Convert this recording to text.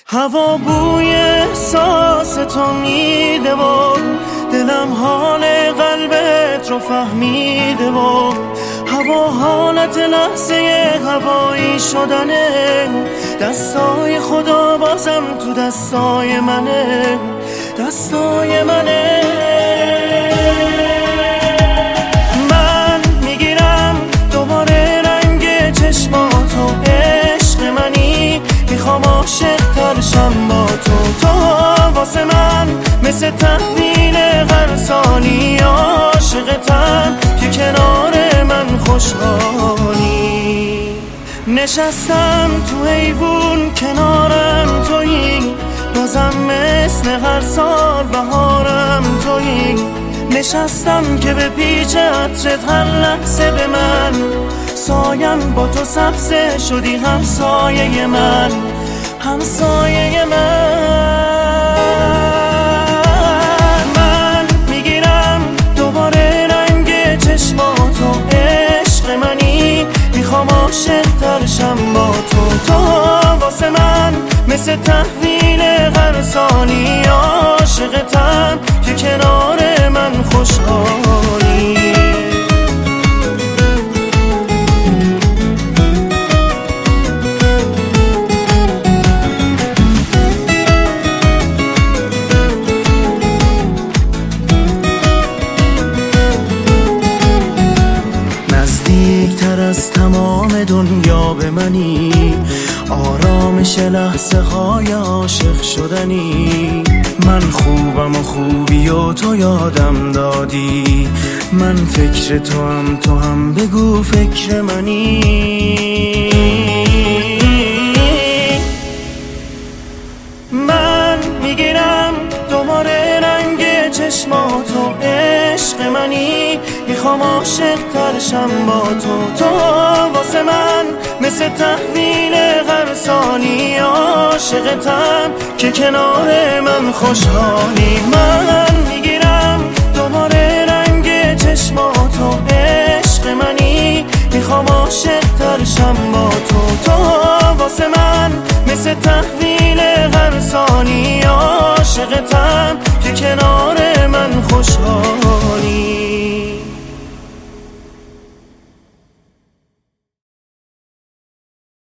هوا بوی احساس تو میده و دلم حال قلبت رو فهمیده و هوا حالت لحظه هوایی شدنه، دستای خدا بازم تو دستای منه، دستای منه. من میگیرم دوباره رنگ چشماتو، عشق منی میخوام عاشق‌تر شم با تو واسه من مثل تحویل هر سالی عاشقتم که کنار من خوشحالی. نشستم تو حیوون کنارم تویی، بازم مثل هر سال بهارم تویی. نشستم که به پیچ عطرت هر لحظه به من سایم با تو سبزه شدی همسایه من، همسایه من میگیرم دوباره رنگ چشماتو، عشق منی میخوام عاشق‌تر شم با تو واسه من مثل تحویل هر سالی عاشقتم که کنار من خوشحالی. نزدیکتر از تمام دنیا به منی، آرامش لحظه های عاشق شدنی. من خوبم و خوبی و تو یادم دادی، من فکر تو هم بگو فکر منی. من میگیرم دوباره رنگ چشماتو، عشق منی میخوام عاشق‌تر شم با تو واسه من مثل تحویل هر سالی عاشقتم که کنار من خوشحالی. من میگیرم دوباره رنگ چشماتو، عشق منی میخوام عاشق‌تر شم با تو واسه من مثل تحویل